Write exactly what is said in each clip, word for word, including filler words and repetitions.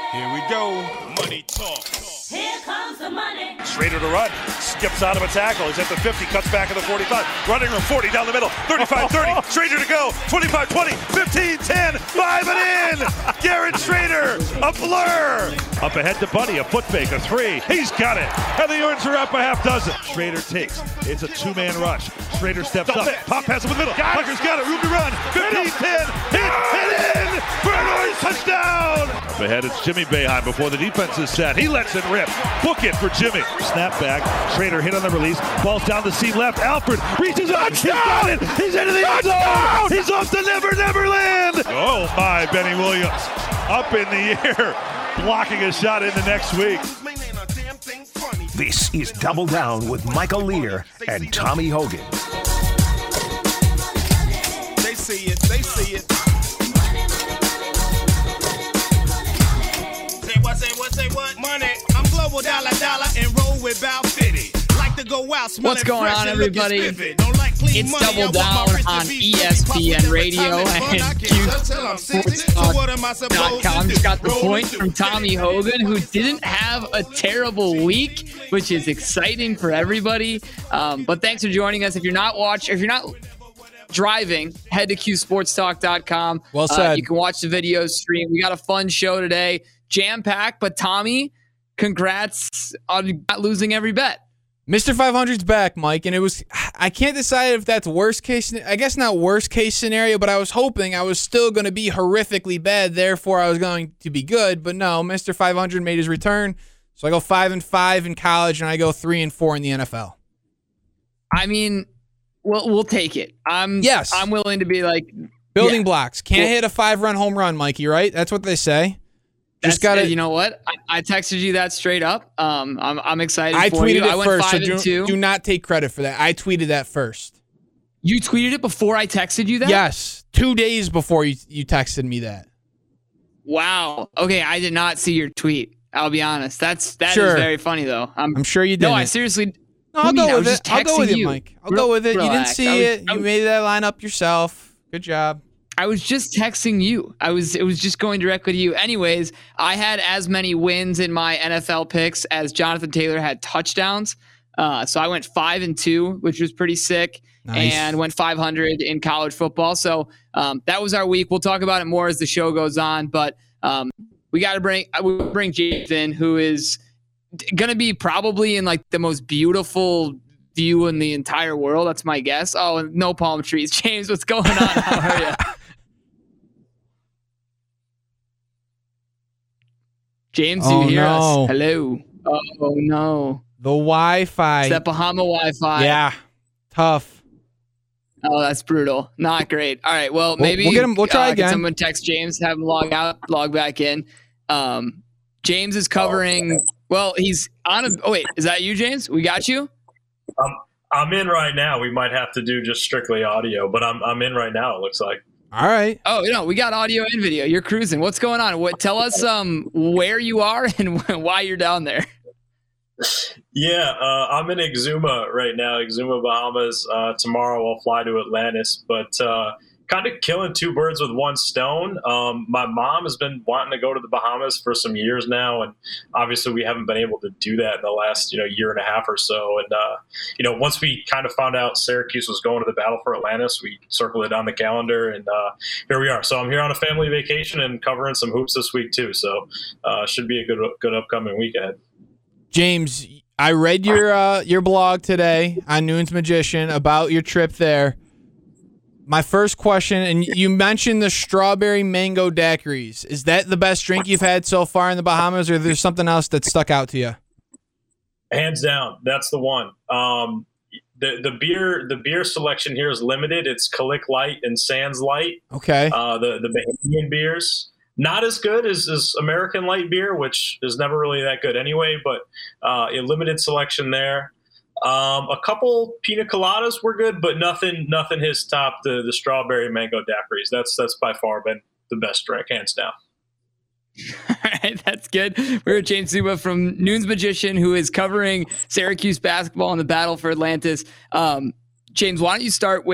Here we go. Money talk. Here comes the money. Schrader to run. Skips out of a tackle. He's at the fifty. Cuts back at the forty-five. Running room forty down the middle. thirty-five thirty. Schrader to go. twenty-five twenty. fifteen ten. five and in. Garrett Schrader. A blur. Up ahead to Buddy. A foot fake. A three. He's got it. And the Orange are up a half dozen. Schrader takes. It's a two-man rush. Schrader steps up. Pop pass in the middle. Tucker's got it. Room to run. fifteen ten. Hit. Hit in. For an Orange touchdown. Up ahead it's Jimmy Boeheim before the defense is set. He lets it rip. Book it for Jimmy. Snap back. Schrader hit on the release. Ball's down the seam left. Alfred reaches up. He's got it. He's into the end zone. He's off to Never Never Land. Oh my, Benny Williams. Up in the air. Blocking a shot into next week. This is Double Down with Michael Lear and Tommy Hogan. They see it. They see it. Say what, say what, say what? Money. I'm global dollar dollar and roll with Val fifty. Like to go out, smell What's going on, everybody? Like it's money, Double Down on E S P N Radio and Q Sports dot com. Just got the point from Tommy Hogan, who didn't have a terrible week, which is exciting for everybody. Um, but thanks for joining us. If you're not watching, if you're not driving, head to Q Sports Talk dot com. Well said. Uh, you can watch the video stream. We got a fun show today, jam-packed. But Tommy, congrats on not losing every bet. Mister five hundred's back, Mike, and it was, I can't decide if that's worst case, I guess not worst case scenario, but I was hoping I was still going to be horrifically bad, therefore I was going to be good, but no, Mister five hundred made his return, so I go five and five in college, and I go three and four in the N F L. I mean, we'll, we'll take it. I'm, yes. I'm willing to be like... Building yeah. blocks. Can't Cool. hit a five-run home run, Mikey, right? That's what they say. Just got to. to. You know what? I, I texted you that straight up. Um, I'm I'm excited I for tweeted you. it I went first, five so and do, two. do not take credit for that. I tweeted that first. You tweeted it before I texted you that? Yes, two days before you you texted me that. Wow. Okay, I did not see your tweet. I'll be honest. That's that Sure. is very funny though. I'm, I'm sure you didn't. No, I seriously. No, I'll What do you mean? go I with was it. just I'll go with texting it, you. Mike. I'll Rel- go with it. You didn't relax. see I was- it. I You was- made that line up yourself. Good job. I was just texting you. I was it was just going directly to you. Anyways, I had as many wins in my N F L picks as Jonathan Taylor had touchdowns. Uh, so I went five and two, which was pretty sick, Nice. and went five hundred in college football. So um, that was our week. We'll talk about it more as the show goes on, but um, we got to bring we bring James in, who is going to be probably in like the most beautiful view in the entire world. That's my guess. Oh, no palm trees. James, what's going on? How are you? James, you Oh, hear no. us? Hello. Oh, no. The Wi-Fi. It's that Bahama Wi-Fi. Yeah, tough. Oh, that's brutal. Not great. All right. Well, maybe we'll get him- we'll try uh, again. Can someone text James, have him log out, log back in. Um, James is covering. Well, he's on a. Oh wait, is that you, James? We got you. Um, I'm in right now. We might have to do just strictly audio, but I'm I'm in right now. It looks like. All right. Oh no, we got audio and video. You're cruising. What's going on? What? Tell us um where you are and why you're down there. Yeah, uh, I'm in Exuma right now, Exuma, Bahamas. Uh, tomorrow I'll fly to Atlantis, but uh, kind of killing two birds with one stone. Um, my mom has been wanting to go to the Bahamas for some years now, and obviously we haven't been able to do that in the last you know year and a half or so. And uh, you know, once we kind of found out Syracuse was going to the Battle for Atlantis, we circled it on the calendar, and uh, here we are. So I'm here on a family vacation and covering some hoops this week too. So uh, should be a good good upcoming week ahead. James, I read your uh, your blog today on Noon's Magician about your trip there. My first question, and you mentioned the strawberry mango daiquiris. Is that the best drink you've had so far in the Bahamas, or there's something else that stuck out to you? Hands down, that's the one. Um, the the beer the beer selection here is limited. It's Kalik Light and Sands Light. Okay. Uh, the the Bahamian beers. Not as good as, as American light beer, which is never really that good anyway, but uh, a limited selection there. Um, a couple pina coladas were good, but nothing nothing has topped the, the strawberry mango daiquiris. That's that's by far been the best drink, hands down. All right, that's good. We're with James Zuba from Noon's Magician, who is covering Syracuse basketball in the Battle for Atlantis. Um, James, why don't you start with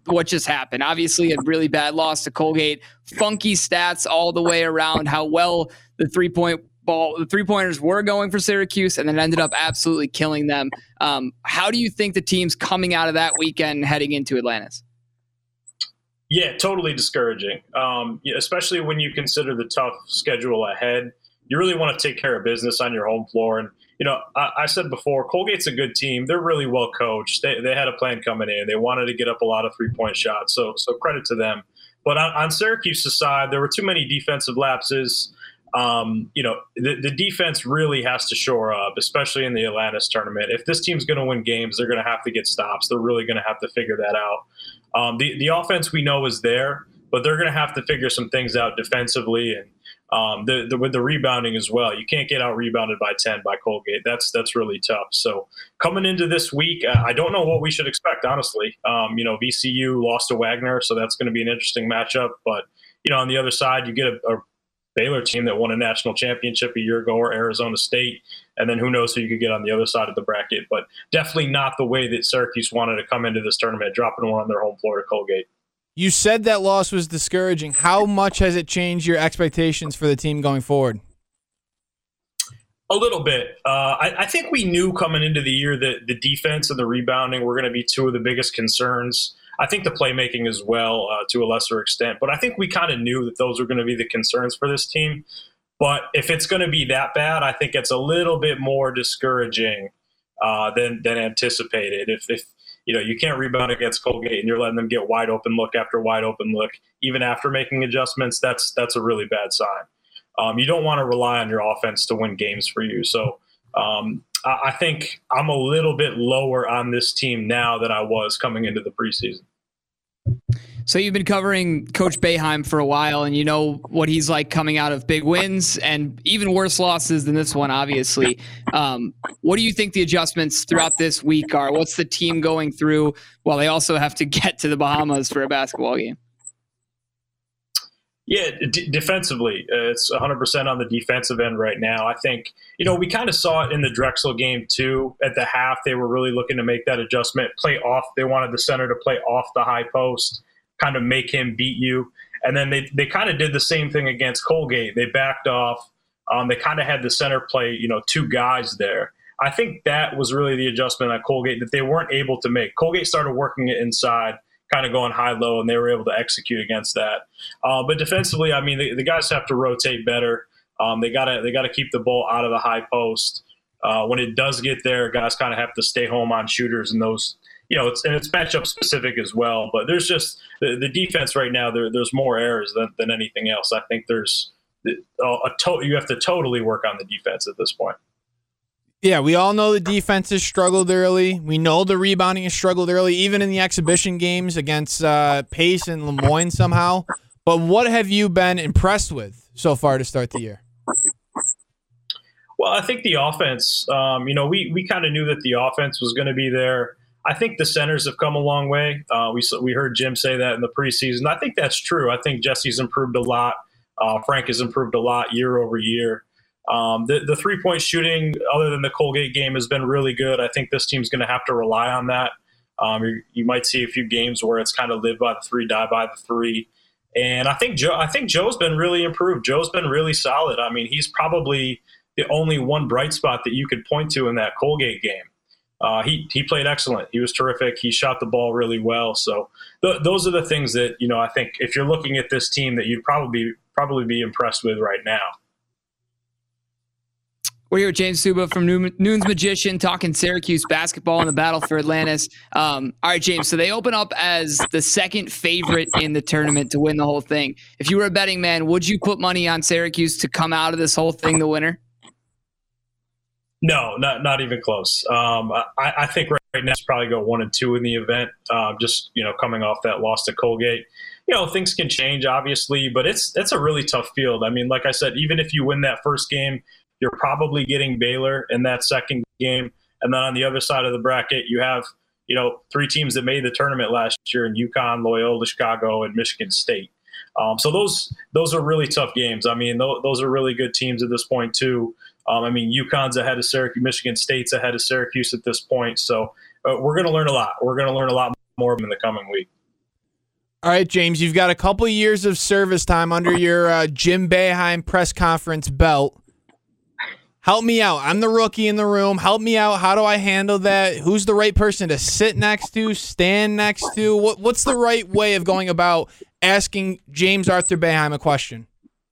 what just happened. Obviously, a really bad loss to Colgate. Funky stats all the way around how well the three-point ball, the three-pointers were going for Syracuse, and then ended up absolutely killing them. Um, how do you think the team's coming out of that weekend heading into Atlantis? Yeah, totally discouraging, um, especially when you consider the tough schedule ahead. You really want to take care of business on your home floor. And, you know, I, I said before, Colgate's a good team. They're really well coached. They, they had a plan coming in. They wanted to get up a lot of three-point shots, so so credit to them. But on, on Syracuse's side, there were too many defensive lapses. Um, you know, the, the defense really has to shore up, especially in the Atlantis tournament. If this team's going to win games, they're going to have to get stops. They're really going to have to figure that out. Um, the, the offense we know is there, but they're going to have to figure some things out defensively and um, the, the, with the rebounding as well. You can't get out rebounded by ten by Colgate. That's that's really tough. So coming into this week, I don't know what we should expect, honestly. Um, you know, V C U lost to Wagner, so that's going to be an interesting matchup. But, you know, on the other side, you get a, a Baylor team that won a national championship a year ago, or Arizona State, and then who knows who you could get on the other side of the bracket. But definitely not the way that Syracuse wanted to come into this tournament, dropping one on their home floor to Colgate. You said that loss was discouraging. How much has it changed your expectations for the team going forward? A little bit. Uh, I, I think we knew coming into the year that the defense and the rebounding were going to be two of the biggest concerns. I think the playmaking as well, uh, to a lesser extent. But I think we kind of knew that those were going to be the concerns for this team. But if it's going to be that bad, I think it's a little bit more discouraging uh, than than anticipated. If, if you know you can't rebound against Colgate and you're letting them get wide open look after wide open look, even after making adjustments, that's that's a really bad sign. Um, you don't want to rely on your offense to win games for you. So um, I, I think I'm a little bit lower on this team now than I was coming into the preseason. So you've been covering Coach Boeheim for a while, and you know what he's like coming out of big wins and even worse losses than this one, obviously. Um, what do you think the adjustments throughout this week are? What's the team going through while they also have to get to the Bahamas for a basketball game? Yeah, d- defensively, uh, it's one hundred percent on the defensive end right now. I think, you know, we kind of saw it in the Drexel game too. At the half, they were really looking to make that adjustment, play off. They wanted the center to play off the high post, kind of make him beat you. And then they, they kind of did the same thing against Colgate. They backed off. Um, they kind of had the center play, you know, two guys there. I think that was really the adjustment at Colgate that they weren't able to make. Colgate started working it inside, kind of going high-low, and they were able to execute against that. Uh, but defensively, I mean, the, the guys have to rotate better. Um, they gotta they gotta keep the ball out of the high post. Uh, when it does get there, guys kind of have to stay home on shooters and those. You know, it's and it's matchup specific as well. But there's just the, the defense right now. There, there's more errors than, than anything else. I think there's a, a to, you have to totally work on the defense at this point. Yeah, we all know the defense has struggled early. We know the rebounding has struggled early, even in the exhibition games against uh, Pace and Lemoyne somehow. But what have you been impressed with so far to start the year? Well, I think the offense, um, you know, we, we kind of knew that the offense was going to be there. I think the centers have come a long way. Uh, we we heard Jim say that in the preseason. I think that's true. I think Jesse's improved a lot. Uh, Frank has improved a lot year over year. Um, the, the three-point shooting, other than the Colgate game, has been really good. I think this team's going to have to rely on that. Um, you, you might see a few games where it's kind of live by the three, die by the three. And I think Joe, I think Joe's been really improved. Joe's been really solid. I mean, he's probably the only one bright spot that you could point to in that Colgate game. Uh, he he played excellent. He was terrific. He shot the ball really well. So th- those are the things that, you know, I think if you're looking at this team that you'd probably probably be impressed with right now. We're here with James Suba from Noon's Magician talking Syracuse basketball in the battle for Atlantis. Um, all right, James, so they open up as the second favorite in the tournament to win the whole thing. If you were a betting man, would you put money on Syracuse to come out of this whole thing the winner? No, not not even close. Um, I, I think right, right now it's probably go one and two in the event, uh, just, you know, coming off that loss to Colgate. You know, things can change, obviously, but it's it's a really tough field. I mean, like I said, even if you win that first game, you're probably getting Baylor in that second game. And then on the other side of the bracket, you have, you know, three teams that made the tournament last year in UConn, Loyola, Chicago, and Michigan State. Um, so those those are really tough games. I mean, th- those are really good teams at this point, too. Um, I mean, UConn's ahead of Syracuse. Michigan State's ahead of Syracuse at this point. So uh, we're going to learn a lot. We're going to learn a lot more in the coming week. All right, James, you've got a couple years of service time under your uh, Jim Boeheim press conference belt. Help me out. I'm the rookie in the room. Help me out. How do I handle that? Who's the right person to sit next to, stand next to? What What's the right way of going about asking James Arthur Boeheim a question?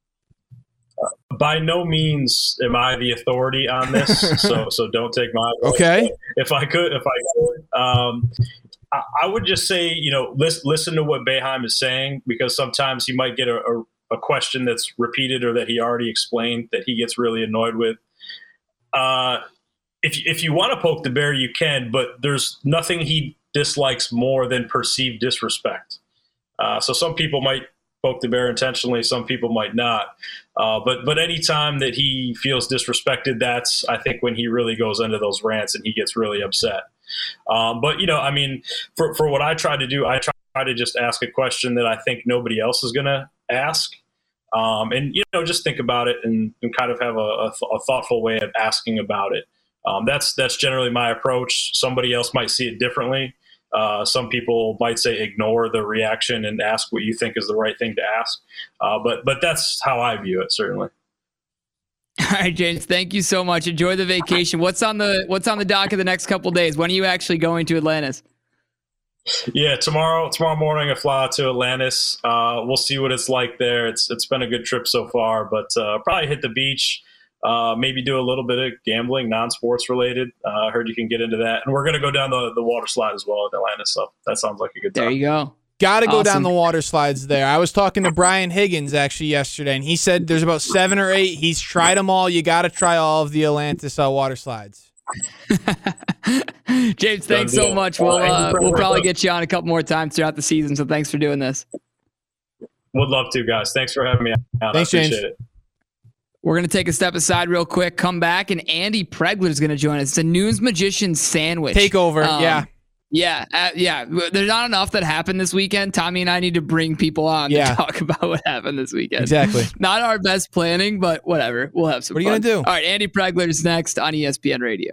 By no means am I the authority on this, so so don't take my word. Okay. If I could, if I could, um, I, I would just say, you know, listen, listen to what Boeheim is saying, because sometimes he might get a, a, a question that's repeated or that he already explained that he gets really annoyed with. Uh, if if you want to poke the bear, you can, but there's nothing he dislikes more than perceived disrespect. Uh, so some people might poke the bear intentionally, some people might not. Uh, but but any time that he feels disrespected, that's, I think, when he really goes into those rants and he gets really upset. Um, but, you know, I mean, for, for what I try to do, I try to just ask a question that I think nobody else is going to ask. Um, and, you know, just think about it and, and kind of have a, a, th- a thoughtful way of asking about it. Um, that's that's generally my approach. Somebody else might see it differently. Uh, some people might say ignore the reaction and ask what you think is the right thing to ask. Uh, but but that's how I view it, certainly. All right, James, thank you so much. Enjoy the vacation. What's on the what's on the dock of the next couple of days? When are you actually going to Atlantis? Yeah, tomorrow tomorrow morning I fly out to Atlantis. Uh, we'll see what it's like there. It's it's been a good trip so far, but uh, probably hit the beach, uh, maybe do a little bit of gambling, non-sports related. Uh, I heard you can get into that. And we're going to go down the, the water slide as well in Atlantis, so that sounds like a good time. There you go. Got to go Awesome. down the water slides there. I was talking to Brian Higgins actually yesterday, and he said there's about seven or eight. He's tried them all. You got to try all of the Atlantis uh, water slides. James, thanks so much. We'll uh, we'll probably get you on a couple more times throughout the season, so thanks for doing this. Would love to, guys. Thanks for having me out. Thanks, I appreciate James. it. We're going to take a step aside real quick, come back, and Andy Pregler is going to join us. It's a News Magician sandwich. Takeover, Um, yeah. Yeah, uh, yeah. There's not enough that happened this weekend. Tommy and I need to bring people on Yeah. to talk about what happened this weekend. Exactly. Not our best planning, but whatever. We'll have some What are you fun. gonna do? All right, Andy Pregler is next on E S P N Radio.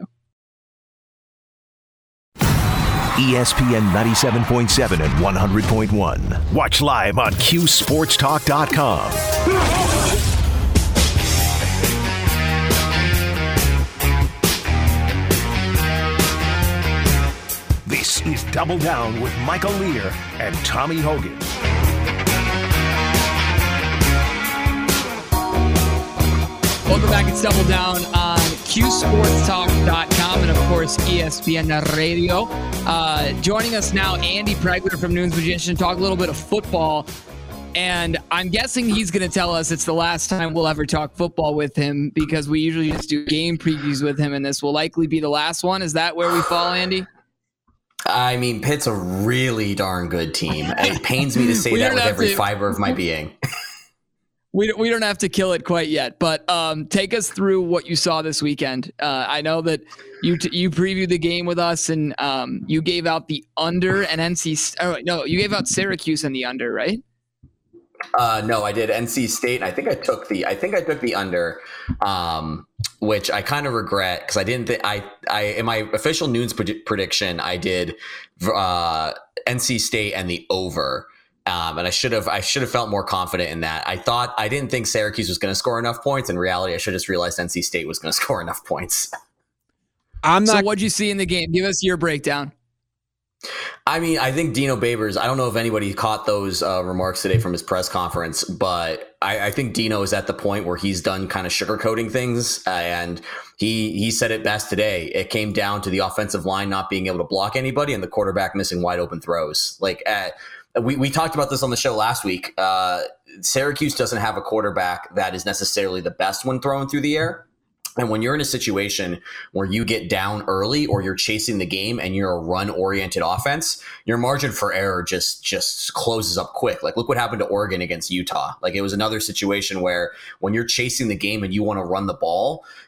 E S P N ninety-seven point seven and one hundred point one. Watch live on Q Sports Talk dot com. This is Double Down with Michael Lear and Tommy Hogan. Welcome back. It's Double Down on Q Sports Talk dot com and, of course, E S P N Radio. Uh, joining us now, Andy Pregler from News Magician, to talk a little bit of football. And I'm guessing he's going to tell us it's the last time we'll ever talk football with him, because we usually just do game previews with him, and this will likely be the last one. Is that where we fall, Andy? I mean, Pitt's a really darn good team. It pains me to say We that don't with have every to- fiber of my being. We we don't have to kill it quite yet, but um, take us through what you saw this weekend. Uh, I know that you t- you previewed the game with us, and um, you gave out the under and N C. Oh, no, you gave out Syracuse and the under, right? Uh, no, I did N C State. And I think I took the I think I took the under, um, which I kind of regret because I didn't. Th- I I in my official news pred- prediction I did uh, N C State and the over. Um, and I should have I should have felt more confident in that. I thought I didn't think Syracuse was going to score enough points. In reality, I should have just realized N C State was going to score enough points. I'm not. So what'd you see in the game? Give us your breakdown. I mean, I think Dino Babers, I don't know if anybody caught those uh, remarks today from his press conference, but I, I think Dino is at the point where he's done kind of sugarcoating things. Uh, and he he said it best today. It came down to the offensive line not being able to block anybody and the quarterback missing wide open throws. Like at, we, we talked about this on the show last week. Uh, Syracuse doesn't have a quarterback that is necessarily the best when thrown through the air. And when you're in a situation where you get down early or you're chasing the game and you're a run-oriented offense, your margin for error just just closes up quick. Like, look what happened to Oregon against Utah. Like, it was another situation where when you're chasing the game and you want to run the ball,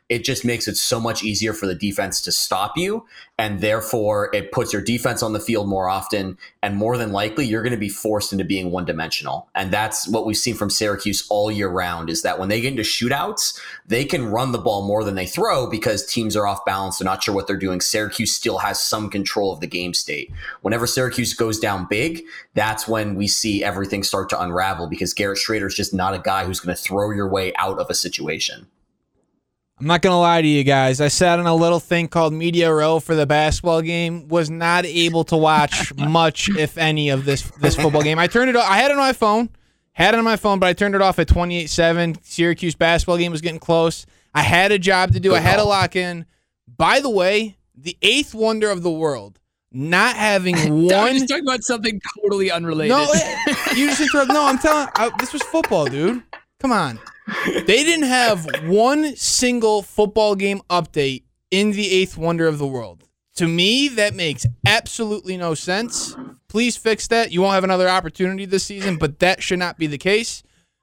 it just makes it so much easier for the defense to stop you. And therefore, it puts your defense on the field more often. And more than likely, you're going to be forced into being one-dimensional. And that's what we've seen from Syracuse all year round, is that when they get into shootouts, they can run the ball more than they throw because teams are off balance. They're not sure what they're doing. Syracuse still has some control of the game state. Whenever Syracuse goes down big, that's when we see everything start to unravel, because Garrett Shrader is just not a guy who's going to throw your way out of a situation. I'm not going to lie to you guys. I sat on a little thing called Media Row for the basketball game. Was not able to watch much, if any, of this this football game. I turned it off. I had it on my phone. Had it on my phone, but I turned it off at twenty-eight seven. Syracuse basketball game was getting close. I had a job to do. I had to lock in. By the way, the eighth wonder of the world, not having one. I was talking about something totally unrelated. No, you just interrupt. No, I'm telling. I, this was football, dude. Come on. They didn't have one single football game update in the eighth wonder of the world. To me, that makes absolutely no sense. Please fix that. You won't have another opportunity this season, but that should not be the case.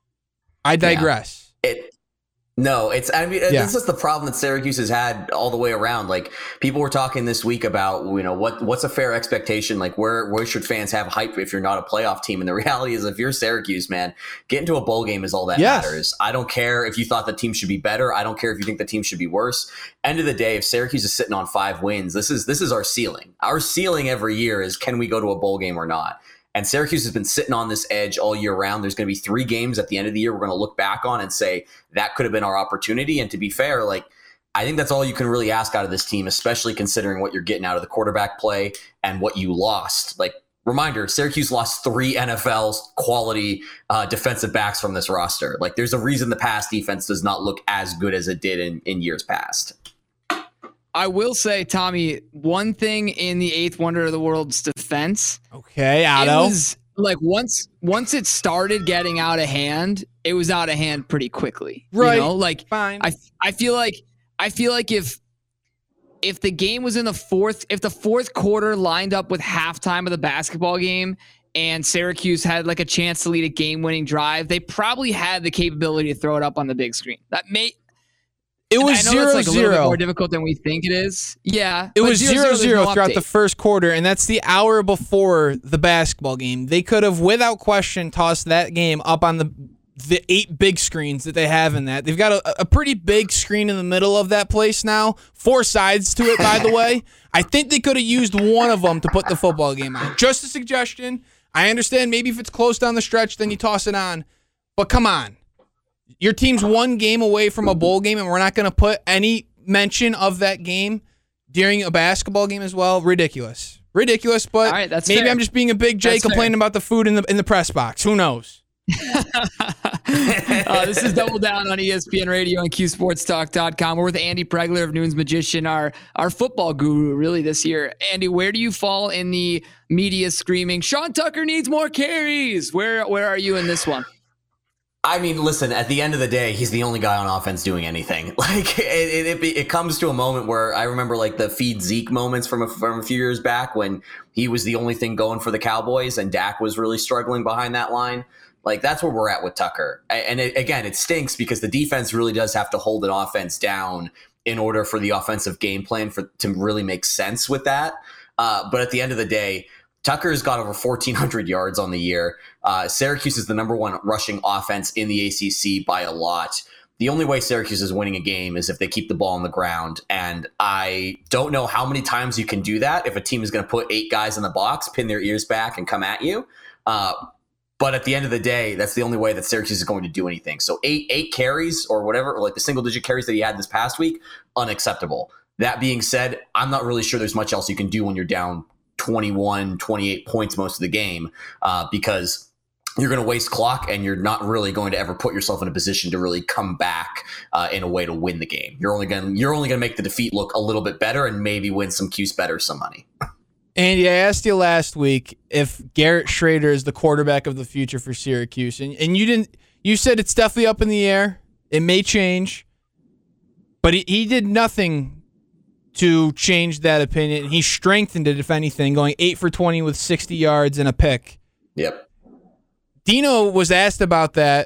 I digress. Yeah. It, no, it's, I mean, yeah. This is the problem that Syracuse has had all the way around. Like, people were talking this week about, you know, what what's a fair expectation? Like, where where should fans have hype if you're not a playoff team? And the reality is, if you're Syracuse, man, getting to a bowl game is all that yes. matters. I don't care if you thought the team should be better. I don't care if you think the team should be worse. End of the day, if Syracuse is sitting on five wins, this is this is our ceiling. Our ceiling every year is, can we go to a bowl game or not? And Syracuse has been sitting on this edge all year round. There's going to be three games at the end of the year we're going to look back on and say that could have been our opportunity. And to be fair, like, I think that's all you can really ask out of this team, especially considering what you're getting out of the quarterback play and what you lost. Like, reminder, Syracuse lost three N F L quality uh, defensive backs from this roster. Like, there's a reason the pass defense does not look as good as it did in, in years past. I will say, Tommy, one thing in the eighth wonder of the world's defense. Okay, Otto. It was like once once it started getting out of hand, it was out of hand pretty quickly. Right. You know, like fine. I I feel like I feel like if if the game was in the fourth, if the fourth quarter lined up with halftime of the basketball game and Syracuse had like a chance to lead a game-winning drive, they probably had the capability to throw it up on the big screen. That may. It was zero like zero. A little bit more difficult than we think it is. Yeah. It was zero zero no throughout update. the first quarter, and that's the hour before the basketball game. They could have, without question, tossed that game up on the the eight big screens that they have in that. They've got a, a pretty big screen in the middle of that place now. Four sides to it, by the way. I think they could have used one of them to put the football game on. Just a suggestion. I understand maybe if it's close down the stretch, then you toss it on. But come on. Your team's one game away from a bowl game, and we're not going to put any mention of that game during a basketball game as well. Ridiculous. Ridiculous, but right, that's maybe fair. I'm just being a big J that's complaining fair. about the food in the in the press box. Who knows? uh, this is Double Down on E S P N Radio and Q Sports Talk dot com. We're with Andy Pregler of Noon's Magician, our, our football guru really this year. Andy, where do you fall in the media screaming, Sean Tucker needs more carries? Where, where are you in this one? I mean, listen, at the end of the day, he's the only guy on offense doing anything. Like, it, it, it, it comes to a moment where I remember like the feed Zeke moments from a, from a few years back when he was the only thing going for the Cowboys and Dak was really struggling behind that line. Like, that's where we're at with Tucker. And it, again, it stinks because the defense really does have to hold an offense down in order for the offensive game plan for to really make sense with that. Uh, but at the end of the day, Tucker's got over fourteen hundred yards on the year. Uh, Syracuse is the number one rushing offense in the A C C by a lot. The only way Syracuse is winning a game is if they keep the ball on the ground. And I don't know how many times you can do that if a team is going to put eight guys in the box, pin their ears back, and come at you. Uh, but at the end of the day, that's the only way that Syracuse is going to do anything. So eight eight carries or whatever, or like the single-digit carries that he had this past week, unacceptable. That being said, I'm not really sure there's much else you can do when you're down twenty-one, twenty-eight points most of the game uh, because you're going to waste clock and you're not really going to ever put yourself in a position to really come back uh, in a way to win the game. You're only going you're only going to make the defeat look a little bit better and maybe win some Q's better some money. Andy, I asked you last week if Garrett Shrader is the quarterback of the future for Syracuse, and and you didn't. You said it's definitely up in the air. It may change, but he, he did nothing to change that opinion. He strengthened it, if anything, going eight for twenty with sixty yards and a pick. Yep. Dino was asked about that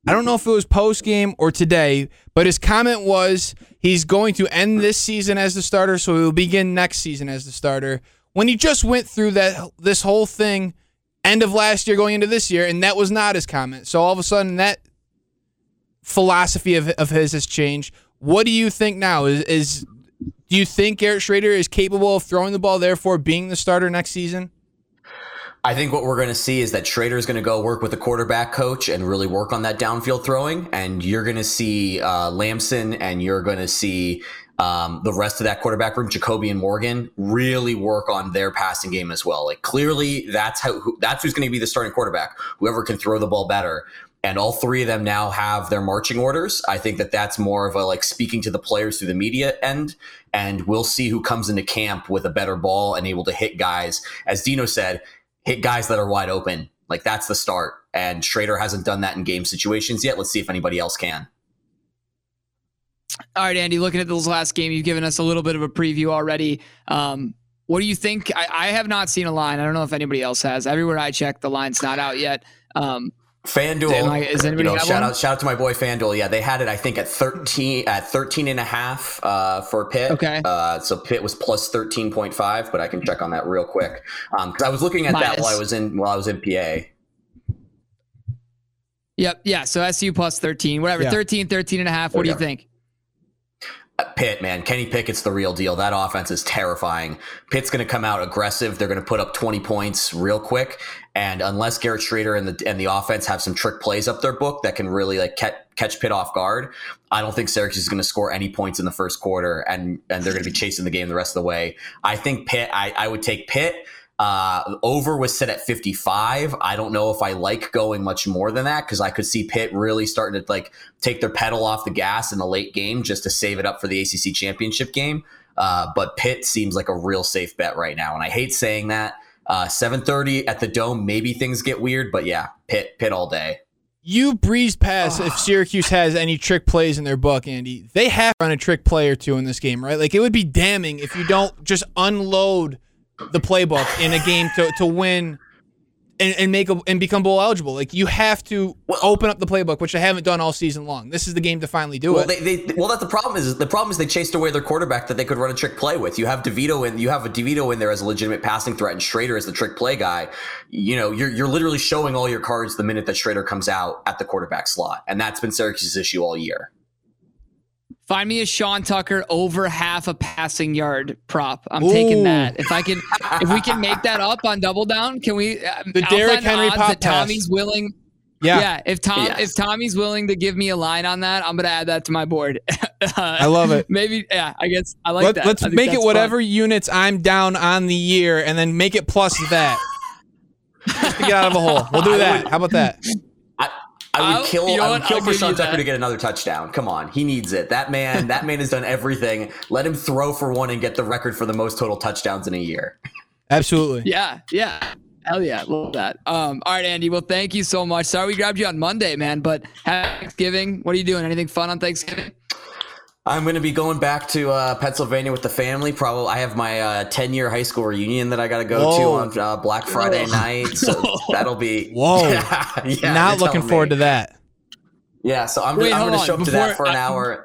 I don't know if it was post game or today, but his comment was he's going to end this season as the starter, so he will begin next season as the starter. When he just went through that this whole thing end of last year going into this year, and that was not his comment. So all of a sudden that philosophy of, of his has changed. What do you think now? Is, is do you think Garrett Shrader is capable of throwing the ball, therefore being the starter next season? I think what we're going to see is that Shrader is going to go work with the quarterback coach and really work on that downfield throwing. And you're going to see uh, Lamson and you're going to see um, the rest of that quarterback room, Jacoby and Morgan, really work on their passing game as well. Like clearly that's how, who, that's who's going to be the starting quarterback, whoever can throw the ball better. And all three of them now have their marching orders. I think that that's more of a like speaking to the players through the media end. And we'll see who comes into camp with a better ball and able to hit guys. As Dino said, hit guys that are wide open. Like that's the start. And Shrader hasn't done that in game situations yet. Let's see if anybody else can. All right, Andy, looking at this last game, you've given us a little bit of a preview already. Um, what do you think? I, I have not seen a line. I don't know if anybody else has. Everywhere I check, the line's not out yet. Um, FanDuel, I, is anybody you know, have shout one? out, shout out to my boy FanDuel. Yeah, they had it, I think, at thirteen, at thirteen and a half uh, for Pitt. Okay. Uh, so Pitt was plus thirteen point five, but I can check on that real quick. Um, cause I was looking at Minus. that while I was in, while I was in P A. Yep. Yeah. So S U plus thirteen, whatever, Yeah. thirteen, thirteen and a half. What do you think? Pitt, man, Kenny Pickett's the real deal. That offense is terrifying. Pitt's going to come out aggressive. They're going to put up twenty points real quick. And unless Garrett Shrader and the and the offense have some trick plays up their book that can really like catch, catch Pitt off guard, I don't think Syracuse is going to score any points in the first quarter, and and they're going to be chasing the game the rest of the way. I think Pitt. I, I would take Pitt. Uh, over was set at fifty-five. I don't know if I like going much more than that because I could see Pitt really starting to like take their pedal off the gas in the late game just to save it up for the A C C championship game. Uh, but Pitt seems like a real safe bet right now, and I hate saying that. Uh, seven thirty at the Dome, maybe things get weird, but yeah, Pitt, Pitt all day. You breezed past if Syracuse has any trick plays in their book, Andy. They have to run a trick play or two in this game, right? Like it would be damning if you don't just unload the playbook in a game to, to win and, and make a, and become bowl eligible. Like you have to well, open up the playbook, which they haven't done all season long. This is the game to finally do well, it. They, they, well, that's the problem. Is the problem is they chased away their quarterback that they could run a trick play with. You have DeVito in, you have a DeVito in there as a legitimate passing threat, and Shrader as the trick play guy. You know, you're you're literally showing all your cards the minute that Shrader comes out at the quarterback slot, and that's been Syracuse's issue all year. Find me a Sean Tucker over half a passing yard prop. I'm Ooh. taking that. If I can, if we can make that up on Double Down, can we? Uh, The I'll Derrick find the Henry odds pop that Tommy's pass. willing. Yeah. Yeah. If Tom, Yes. if Tommy's willing to give me a line on that, I'm gonna add that to my board. uh, I love it. Maybe. Yeah. I guess I like Let, that. let's I think make it that's whatever fun. units I'm down on the year and then make it plus that. Just to get out of a hole. We'll do that. How about that? I, I would I'll- kill. you know I would what? kill I'll for give Sean you Tucker that. to get another touchdown. Come on, he needs it. That man. That man has done everything. Let him throw for one and get the record for the most total touchdowns in a year. Absolutely. Yeah. Yeah. Hell yeah. Love that. Um, all right, Andy. Well, thank you so much. Sorry we grabbed you on Monday, man, but happy Thanksgiving. What are you doing? Anything fun on Thanksgiving? I'm going to be going back to uh, Pennsylvania with the family. Probably, I have my uh, ten-year high school reunion that I got to go Whoa. to on uh, Black Friday night. So that'll be Whoa. Yeah, yeah, Not you're looking telling forward me. to that. Yeah, so I'm, Wait, I'm hold going to on. show up to that Before for an I- hour.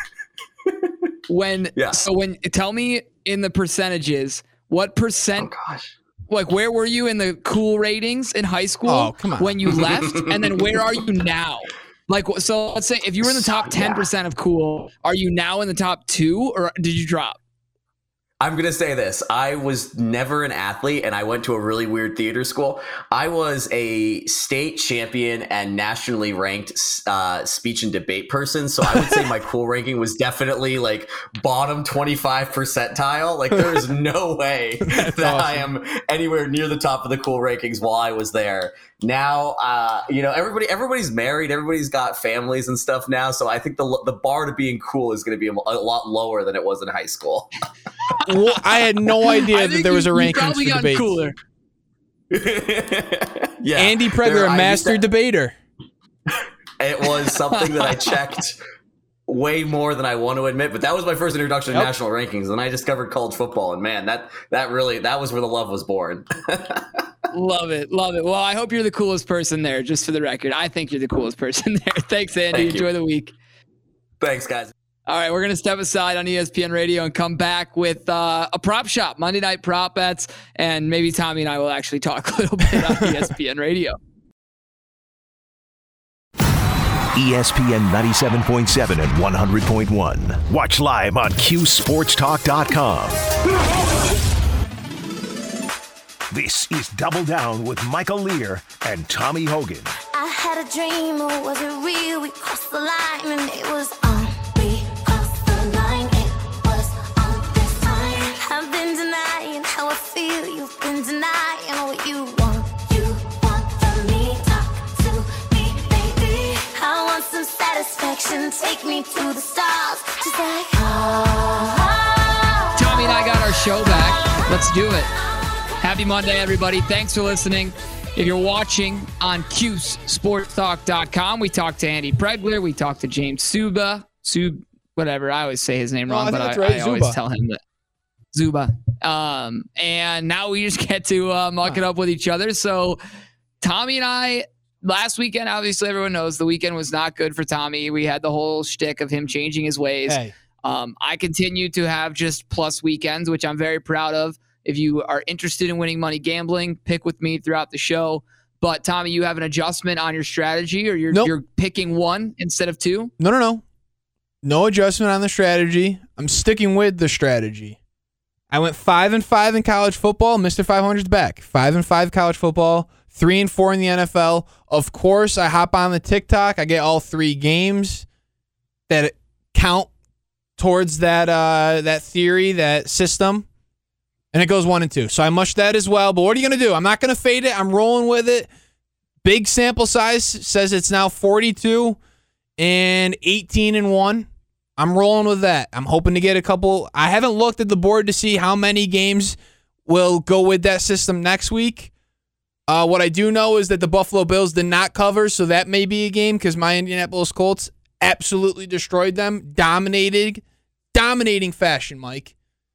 When Yeah. so when tell me in the percentages what Oh percent gosh. like where were you in the cool ratings in high school Oh, come on. when you left, and then where are you now? Like, so let's say if you were in the top ten percent of cool, are you now in the top two, or did you drop? I'm going to say this. I was never an athlete, and I went to a really weird theater school. I was a state champion and nationally ranked uh, speech and debate person. So I would say my cool ranking was definitely like bottom twenty-five percentile. Like there is no way that awesome. I am anywhere near the top of the cool rankings while I was there. Now, uh, you know, everybody, everybody's married. Everybody's got families and stuff now. So I think the the bar to being cool is going to be a, a lot lower than it was in high school. Well, I had no idea I that think there was a you- you rankings probably for got debates. cooler. Yeah, Andy there- Pregler, a I used master to- debater. It was something that I checked. way more than I want to admit, but that was my first introduction to Yep. national rankings, and I discovered college football, and man, that that really that was where the love was born. Love it. Love it. Well, I hope you're the coolest person there, just for the record. I think you're the coolest person there. Thanks, Andy. Thank you. Enjoy the week. Thanks, guys. All right, we're going to step aside on E S P N Radio and come back with uh, a prop shop, Monday Night Prop Bets, and maybe Tommy and I will actually talk a little bit on E S P N Radio. E S P N ninety-seven point seven and one hundred point one. Watch live on Q Sports Talk dot com. This is Double Down with Michael Lear and Tommy Hogan. I had a dream, or was it real? We crossed the line and it was on. We crossed the line, it was on this time. I've been denying how I feel. You've been denying what you want. You want from me, talk to me, baby. I want some satisfaction. Take me to the stars, just like oh. Tommy and I got our show back. Let's do it. Happy Monday, everybody. Thanks for listening. If you're watching on Q Sports Talk dot com, we talked to Andy Pregler. We talked to James Suba. Sub, whatever. I always say his name wrong, No, I but think I, that's right. I always Zuba. tell him that. Zuba. Um, and now we just get to uh, muck it up with each other. So Tommy and I, last weekend, obviously everyone knows the weekend was not good for Tommy. We had the whole shtick of him changing his ways. Hey. Um, I continue to have just plus weekends, which I'm very proud of. If you are interested in winning money gambling, pick with me throughout the show. But Tommy, you have an adjustment on your strategy, or you're Nope. you're picking one instead of two? No, no, no. No adjustment on the strategy. I'm sticking with the strategy. I went five and five in college football. Mister five hundred's back. Five and five college football. Three and four in the N F L. Of course, I hop on the TikTok. I get all three games that count towards that uh, that theory, that system. And it goes one and two. So I mushed that as well. But what are you going to do? I'm not going to fade it. I'm rolling with it. Big sample size says it's now forty-two and eighteen and one. I'm rolling with that. I'm hoping to get a couple. I haven't looked at the board to see how many games will go with that system next week. Uh, what I do know is that the Buffalo Bills did not cover, so that may be a game because my Indianapolis Colts absolutely destroyed them. Dominated. Dominating fashion, Mike.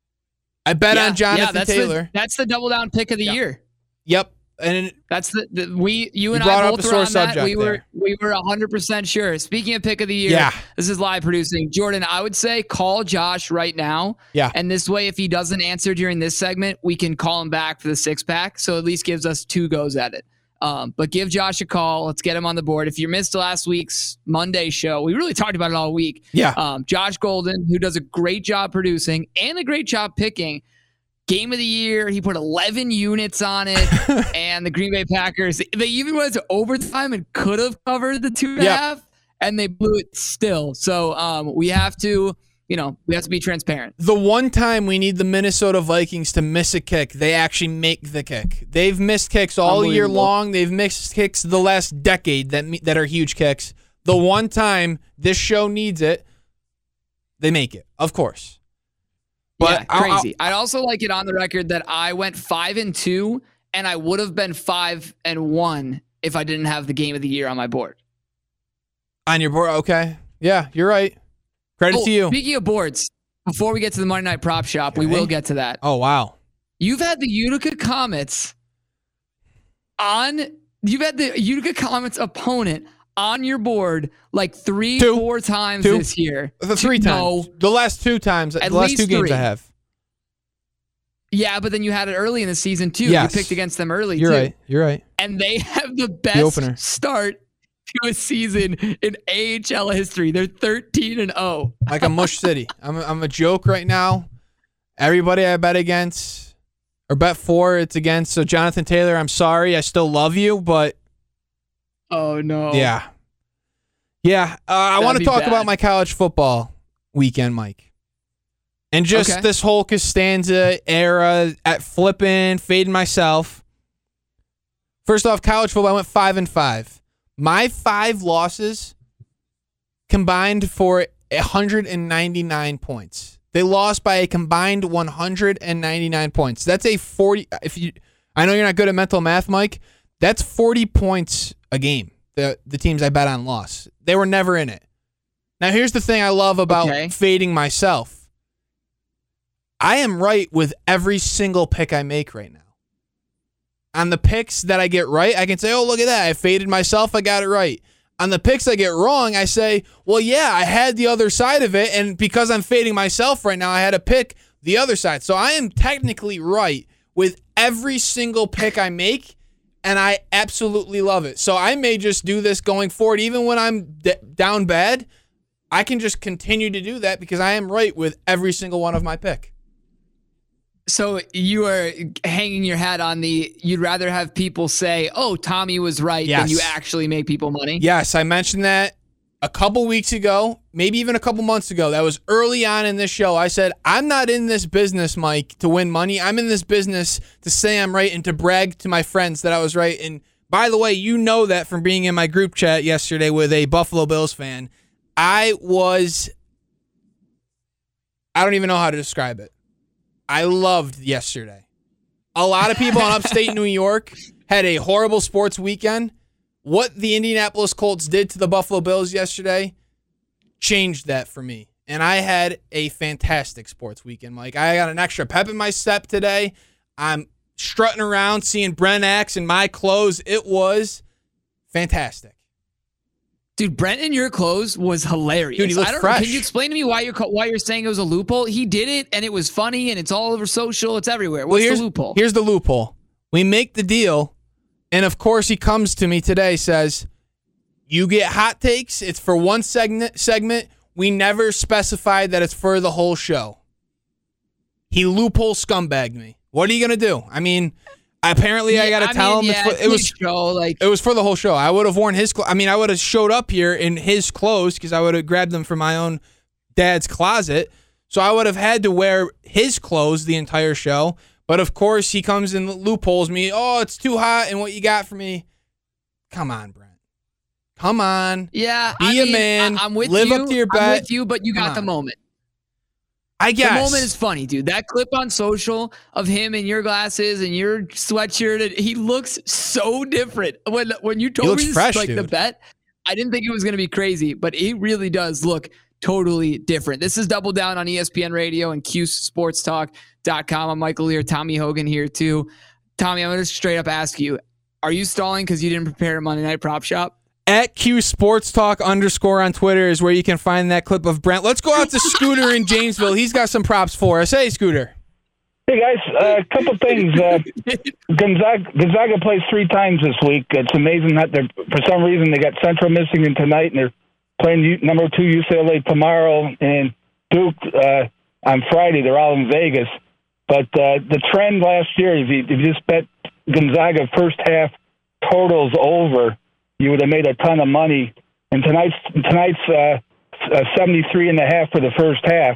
I bet Yeah, on Jonathan yeah, that's Taylor. The, that's the double down pick of the Yeah. year. Yep. And That's the, the we you and brought I up both a were sore on that. subject We were there. we were one hundred percent sure. Speaking of pick of the year, Yeah. this is live producing. Jordan, I would say call Josh right now. Yeah. And this way, if he doesn't answer during this segment, we can call him back for the six pack. So at least gives us two goes at it. Um, but give Josh a call. Let's get him on the board. If you missed last week's Monday show, we really talked about it all week. Yeah. Um, Josh Golden, who does a great job producing and a great job picking. Game of the year, he put eleven units on it, and the Green Bay Packers, they even went to overtime and could have covered the two and a Yep. half, and they blew it still. So um, we have to, you know, we have to be transparent. the one time we need the Minnesota Vikings to miss a kick, they actually make the kick. They've missed kicks all year Unbelievable. long. They've missed kicks the last decade that me- that are huge kicks. The one time this show needs it, they make it, of course. But yeah, I'll- crazy. I'd also like it on the record that I went five and two, and I would have been five and one if I didn't have the game of the year on my board. On your board, okay. Yeah, you're right. Credit Oh, to you. Speaking of boards, before we get to the Monday Night Prop Shop, we Okay. will get to that. Oh, wow. You've had the Utica Comets on. You've had the Utica Comets opponent on your board like three, Two. four times Two. this year. The three Two- times. No. The last two times. At the last least two games three. I have. Yeah, but then you had it early in the season too. Yes. You picked against them early. You're too. right. You're right. And they have the opener. best start to a season in A H L history. They're thirteen and oh. Like a mush city. I'm a, I'm a joke right now. Everybody I bet against or bet for, it's against. So Jonathan Taylor, I'm sorry. I still love you, but Oh no. yeah. Yeah. Uh, I That'd want to be talk bad. about my college football weekend, Mike. And just Okay. this whole Costanza era at flipping, fading myself. First off, college football, I went five and five. My five losses combined for one hundred ninety-nine points. They lost by a combined one hundred ninety-nine points. That's a forty. If you, I know you're not good at mental math, Mike. That's forty points a game. The the teams I bet on lost. They were never in it. Now, here's the thing I love about Okay. fading myself. I am right with every single pick I make right now. On the picks that I get right, I can say, oh, look at that. I faded myself. I got it right. On the picks I get wrong, I say, well, yeah, I had the other side of it, and because I'm fading myself right now, I had to pick the other side. So I am technically right with every single pick I make, and I absolutely love it. So I may just do this going forward. Even when I'm d- down bad, I can just continue to do that because I am right with every single one of my pick. So you are hanging your hat on the, you'd rather have people say, oh, Tommy was right Yes. than you actually make people money? Yes, I mentioned that a couple weeks ago, maybe even a couple months ago. That was early on in this show. I said, I'm not in this business, Mike, to win money. I'm in this business to say I'm right and to brag to my friends that I was right. And by the way, you know that from being in my group chat yesterday with a Buffalo Bills fan. I was, I don't even know how to describe it. I loved yesterday. A lot of people in upstate New York had a horrible sports weekend. What the Indianapolis Colts did to the Buffalo Bills yesterday changed that for me. And I had a fantastic sports weekend, Mike. I got an extra pep in my step today. I'm strutting around seeing Brent Axe in my clothes. It was fantastic. Dude, Brent in your clothes was hilarious. Dude, he looked I don't fresh. Know, can you explain to me why you're why you're saying it was a loophole? He did it, and it was funny, and it's all over social. It's everywhere. What's well, here's, the loophole? Here's the loophole. We make the deal, and of course he comes to me today, says, you get hot takes. It's for one segment. segment. We never specified that it's for the whole show. He loophole scumbagged me. What are you going to do? I mean... Apparently, yeah, I got to I tell mean, him yeah, it's for, it was show, like it was for the whole show. I would have worn his clothes. I mean, I would have showed up here in his clothes because I would have grabbed them from my own dad's closet. So I would have had to wear his clothes the entire show. But of course, he comes and loopholes me. Oh, it's too hot, and what you got for me? Come on, Brent. Come on. Yeah, be I a mean, man. I, I'm with Live you. up to your I'm bet. with you, but you Come got on. the moment. I guess the moment is funny, dude. That clip on social of him in your glasses and your sweatshirt, and he looks so different. When when you told looks me this, fresh, like dude. the bet, I didn't think it was going to be crazy, but he really does look totally different. This is Double Down on E S P N Radio and Q Sports Talk dot com. I'm Michael Lear, Tommy Hogan here too. Tommy, I'm going to straight up ask you, are you stalling because you didn't prepare a Monday Night Prop Shop? At Q Sports Talk underscore on Twitter is where you can find that clip of Brent. Let's go out to Scooter in Janesville. He's got some props for us. Hey, Scooter. Hey, guys, a uh, couple things. Uh, Gonzaga, Gonzaga plays three times this week. It's amazing that they're, for some reason, they got Central Michigan tonight, and they're playing U- number two U C L A tomorrow, and Duke uh, on Friday. They're all in Vegas. But uh, the trend last year, if you, if you just bet Gonzaga first half totals over, you would have made a ton of money. And tonight's tonight's uh, uh, seventy-three and a half for the first half,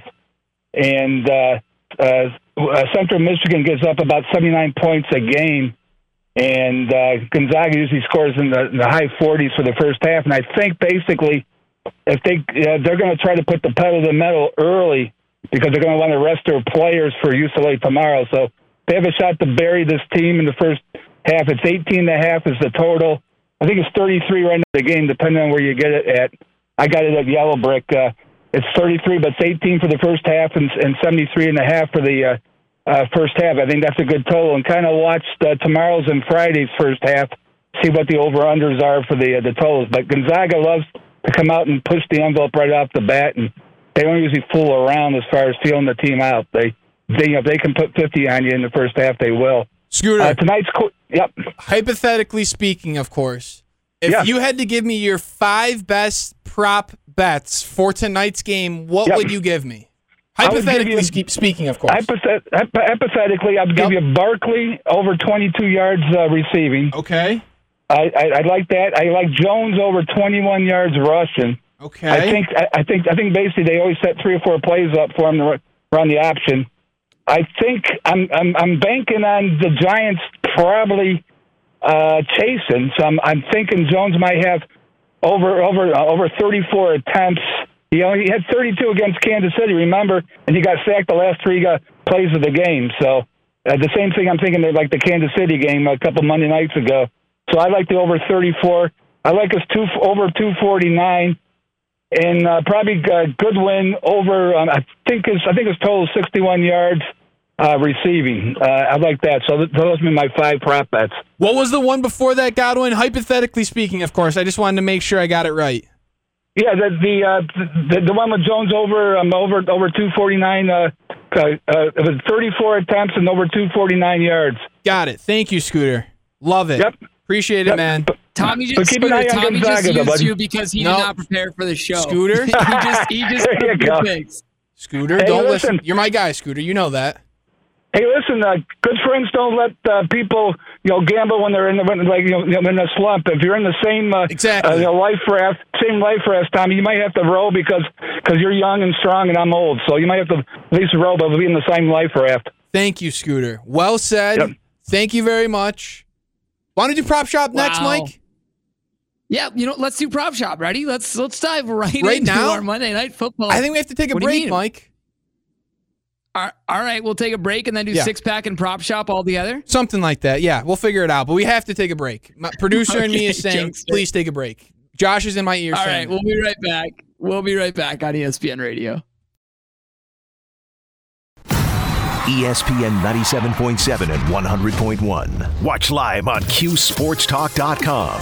and uh, uh, uh, Central Michigan gives up about seventy-nine points a game, and uh, Gonzaga usually scores in the, in the high forties for the first half. And I think basically, if they uh, they're going to try to put the pedal to the metal early because they're going to want to rest their players for U C L A tomorrow. So they have a shot to bury this team in the first half. It's eighteen and a half is the total. I think it's thirty-three right now the game, depending on where you get it at. I got it at Yellow Brick. Uh, it's thirty-three, but it's eighteen for the first half and, and seventy-three and a half for the uh, uh, first half. I think that's a good total. And kind of watch uh, tomorrow's and Friday's first half, see what the over-unders are for the uh, the totals. But Gonzaga loves to come out and push the envelope right off the bat, and they don't usually fool around as far as feeling the team out. They, they, you know, if they can put fifty on you in the first half, they will. Scooter, uh, tonight's co- yep. Hypothetically speaking, of course, if yeah. you had to give me your five best prop bets for tonight's game, what yep. would you give me? Hypothetically give you, speaking, of course. Hypothet- hypothetically, I'd give yep. you Barkley over twenty-two yards uh, receiving. Okay. I, I, I like that. I like Jones over twenty-one yards rushing. Okay. I think I, I think I think basically they always set three or four plays up for him to run the option. I think I'm I'm, I'm banking on the Giants probably uh, chasing. So I'm, I'm thinking Jones might have over over uh, over thirty-four attempts. He only he had thirty-two against Kansas City, remember, and he got sacked the last three uh, plays of the game. So uh, the same thing I'm thinking of like the Kansas City game a couple Monday nights ago. So I like the over thirty-four. I like us two over two forty-nine. and uh, probably uh, Goodwin over. Um, I think his I think his total is sixty-one yards uh, receiving. Uh, I like that. So th- those are my five prop bets. What was the one before that, Godwin? Hypothetically speaking, of course. I just wanted to make sure I got it right. Yeah, the the uh, the, the one with Jones over um, over over two forty-nine. Uh, uh, uh, it was thirty-four attempts and over two forty-nine yards. Got it. Thank you, Scooter. Love it. Yep. Appreciate it, yep. man. Tommy just, keep an eye on Tommy just Gonzaga, used though, you because he nope. did not prepare for the show. Scooter? he just he just There you took your go. picks. Scooter, Hey, don't listen. listen. You're my guy, Scooter. You know that. Hey, listen, uh, good friends don't let uh, people, you know, gamble when they're in the when, like you know in a slump. If you're in the same uh, Exactly. uh, you know, life raft, same life raft, Tommy, you might have to row because because you're young and strong and I'm old, so you might have to at least row, but we'll be in the same life raft. Thank you, Scooter. Well said. Yep. Thank you very much. Want to do prop shop next, Wow. Mike? Yeah, you know, let's do prop shop. Ready? Let's let's dive right, Right into now? our Monday Night Football. I think we have to take a What do you break, mean? Mike. All all right, we'll take a break and then do Yeah. six pack and prop shop all together. Something like that. Yeah, we'll figure it out. But we have to take a break. My producer and me Okay, is saying, jokester. please take a break. Josh is in my ear All saying, right, we'll be right back. We'll be right back on E S P N Radio. E S P N ninety-seven point seven and one hundred point one. Watch live on Q Sports Talk dot com.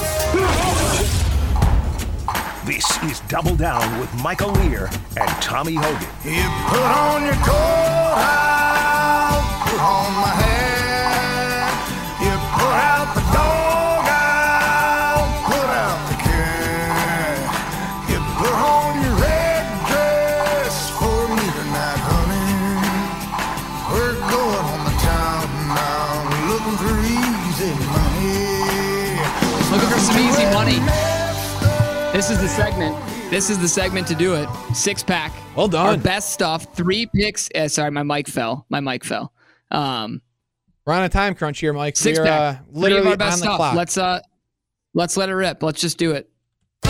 This is Double Down with Michael Lear and Tommy Hogan. You put on your coat, I'll put on my hat. You put out the dog, I'll put out the cat. You put on your red dress for me tonight, honey. We're going on the town now, looking for easy money. Looking for some easy money. This is the segment. This is the segment to do it. Six pack. Well done. Our best stuff. Three picks. Uh, sorry, my mic fell. My mic fell. Um, we're on a time crunch here, Mike. six We're pack. uh, Three of literally our best on the stuff. clock. Let's uh, let's let it rip. Let's just do it. All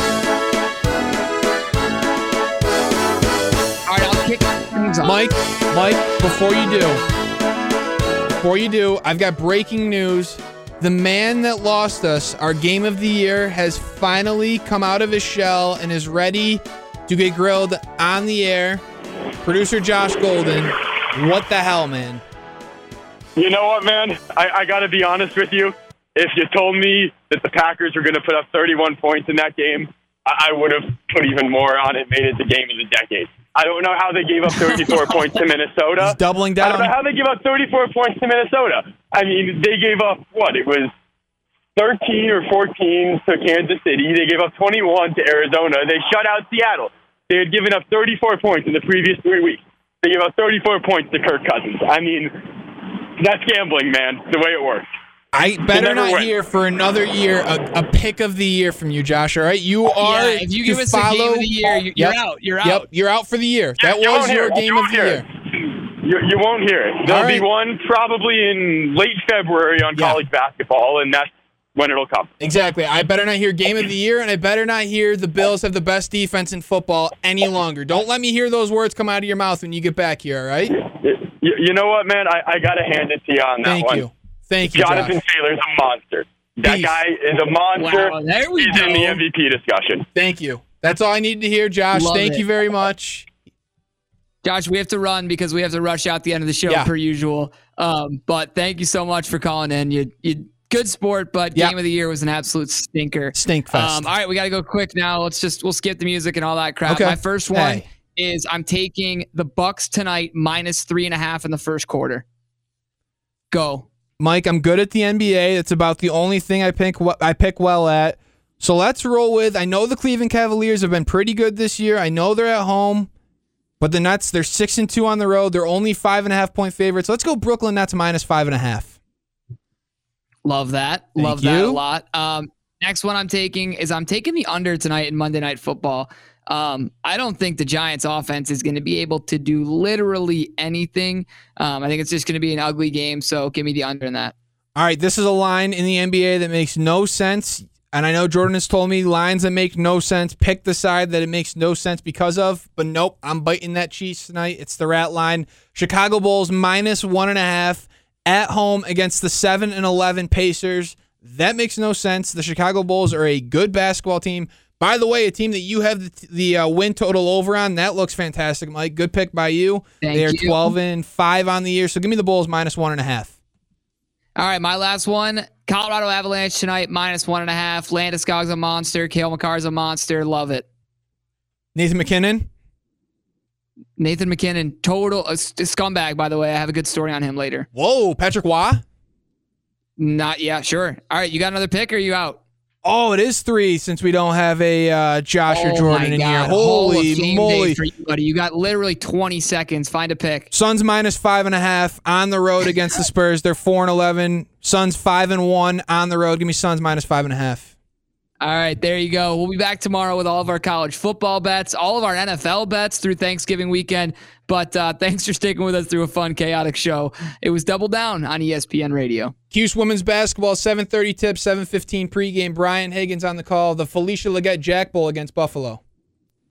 right, I'll kick things off. Mike, Mike, before you do, before you do, I've got breaking news. The man that lost us, our game of the year, has finally come out of his shell and is ready to get grilled on the air. Producer Josh Golden, what the hell, man? You know what, man? I, I got to be honest with you. If you told me that the Packers were going to put up thirty-one points in that game, I, I would have put even more on it, made it the game of the decade. I don't know how they gave up thirty-four points to Minnesota. He's doubling I down. don't know how they gave up thirty-four points to Minnesota. I mean, they gave up, what, it was thirteen or fourteen to Kansas City. They gave up twenty-one to Arizona. They shut out Seattle. They had given up thirty-four points in the previous three weeks. They gave up thirty-four points to Kirk Cousins. I mean, that's gambling, man, the way it works. I better never not win. hear for another year a, a pick of the year from you, Josh. All right, you are. Yeah, if you to give us follow, a game of the year, you- you're out. You're Yep, out. you're out for the year. That You was won't hear your it. game You of won't the hear year. it. You, you won't hear it. There'll All be right. one probably in late February on Yeah. college basketball, and that's when it'll come. Exactly. I better not hear game of the year, and I better not hear the Bills have the best defense in football any longer. Don't let me hear those words come out of your mouth when you get back here, all right? You, you know what, man? I, I got to hand it to you on that Thank one. you. Thank you, Jonathan Josh. Taylor's a monster. That Peace. guy is a monster. Wow, there we He's go. in the M V P discussion. Thank you. That's all I need to hear, Josh. Love Thank it. you very much. Josh, we have to run because we have to rush out the end of the show Yeah. per usual. Um, but thank you so much for calling in. You, you good sport, but Yeah. game of the year was an absolute stinker. Stink fest. Um, all right, we got to go quick now. Let's just we'll skip the music and all that crap. Okay. My first one Hey. is I'm taking the Bucks tonight minus three and a half in the first quarter. Go. Mike, I'm good at the N B A. It's about the only thing I pick I pick well at. So let's roll with. I know the Cleveland Cavaliers have been pretty good this year. I know they're at home, but the Nets, they're six and two on the road. They're only five and a half point favorites. Let's go Brooklyn Nets minus five and a half. Love that. Thank Love that you. a lot. Um, next one I'm taking is I'm taking the under tonight in Monday Night Football. Um, I don't think the Giants offense is going to be able to do literally anything. Um, I think it's just going to be an ugly game. So give me the under in that. All right, this is a line in the N B A that makes no sense. And I know Jordan has told me lines that make no sense, pick the side that it makes no sense because of. But nope, I'm biting that cheese tonight. It's the rat line. Chicago Bulls minus one and a half at home against the seven and eleven Pacers. That makes no sense. The Chicago Bulls are a good basketball team, By the way, a team that you have the, the uh, win total over on, that looks fantastic, Mike. Good pick by you. Thank they are you. twelve and five on the year, so give me the Bulls minus one and a half. All right, my last one. Colorado Avalanche tonight, minus one and a half. Landeskog's a monster. Cale Makar's a monster. Love it. Nathan McKinnon? Nathan McKinnon, total a scumbag, by the way. I have a good story on him later. Whoa, Patrick Waugh? Not yet, sure. All right, you got another pick or are you out? Oh, it is three since we don't have a uh, Josh oh or Jordan my in God. here. Hall of Holy Fame moly. day for you, buddy. You got literally twenty seconds. Find a pick. Suns minus five and a half on the road against the Spurs. They're four and eleven. Suns five and one on the road. Give me Suns minus five and a half. All right, there you go. We'll be back tomorrow with all of our college football bets, all of our N F L bets through Thanksgiving weekend. But uh, thanks for sticking with us through a fun, chaotic show. It was Double Down on E S P N Radio. Cuse women's basketball, seven thirty tip, seven fifteen pregame. Brian Higgins on the call. The Felicia Leggett Jack Bowl against Buffalo.